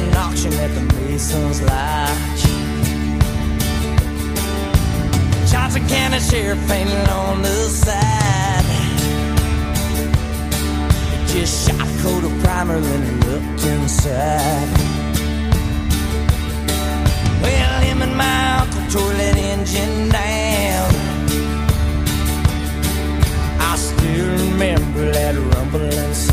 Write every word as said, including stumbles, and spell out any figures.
an auction at the Mason's Lodge. Johnson County Sheriff painted on the side. Just shot a coat of primer, then he looked inside. Well, him and my uncle tore